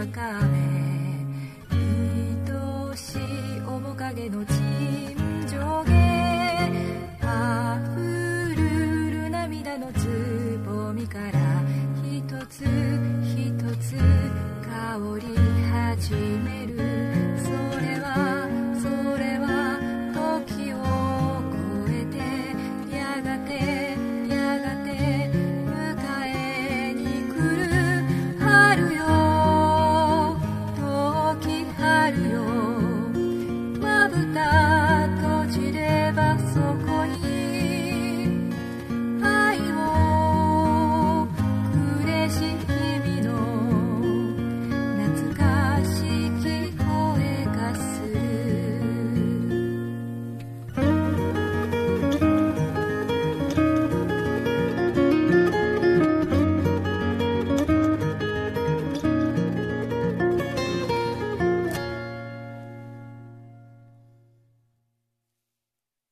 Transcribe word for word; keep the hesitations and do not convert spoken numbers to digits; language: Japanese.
かめ愛しい面影の沈上下あふるる涙のつぼみから一つ一つ香り始め